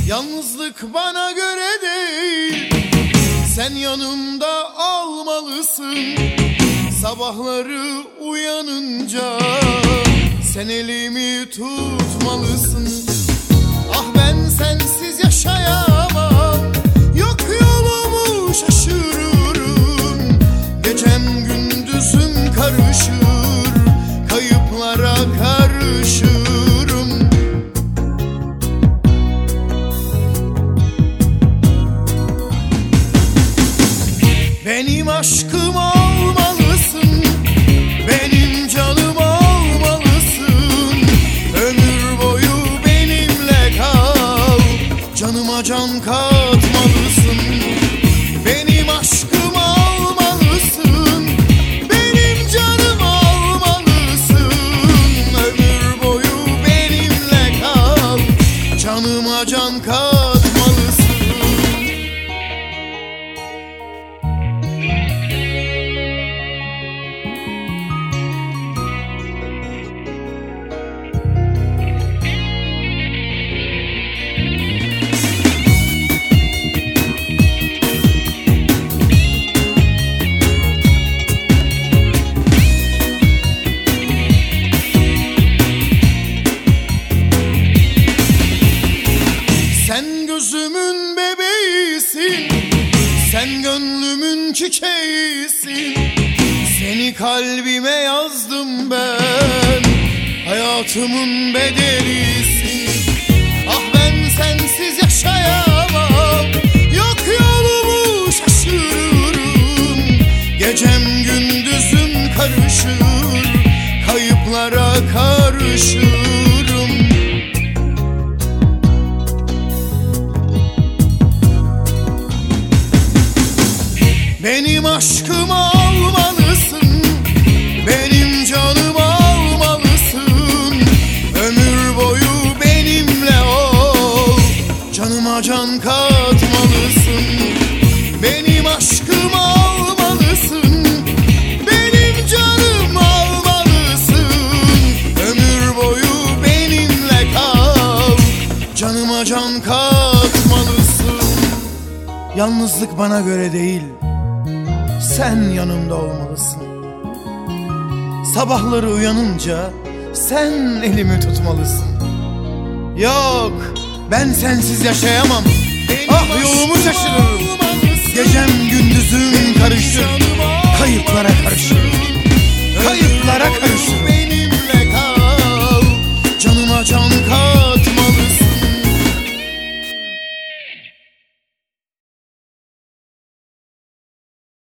Yalnızlık bana göre değil, sen yanımda olmalısın. Sabahları uyanınca sen elimi tutmalısın. Ah ben sensiz yaşayamam, yok yolumu şaşırırım. Gecem gündüzüm karışır, kayıplara karışırım. Benim aşkım olmalısın, benim canım olmalısın. Ömür boyu benimle kal, canıma can katmalısın. Benim aşkım olmalısın, benim canım olmalısın. Ömür boyu benimle kal, canıma can katmalısın. Sen gözümün bebeğisin, sen gönlümün çiçeğisin. Seni kalbime yazdım ben, hayatımın bedelisin. Ah ben sensiz yaşayamam, yok yolumu şaşırırım. Gecem gündüzüm karışır, kayıplara karışırım. Benim aşkım olmalısın, benim canım olmalısın. Ömür boyu benimle ol, canıma can katmalısın. Benim aşkım olmalısın, benim canım olmalısın. Ömür boyu benimle kal, canıma can katmalısın. Yalnızlık bana göre değil, sen yanımda olmalısın. Sabahları uyanınca sen elimi tutmalısın. Yok, ben sensiz yaşayamam. Ah yolumu şaşırırım. Gecem gündüzüm karışır, kayıplara karışır, kayıplara karışır.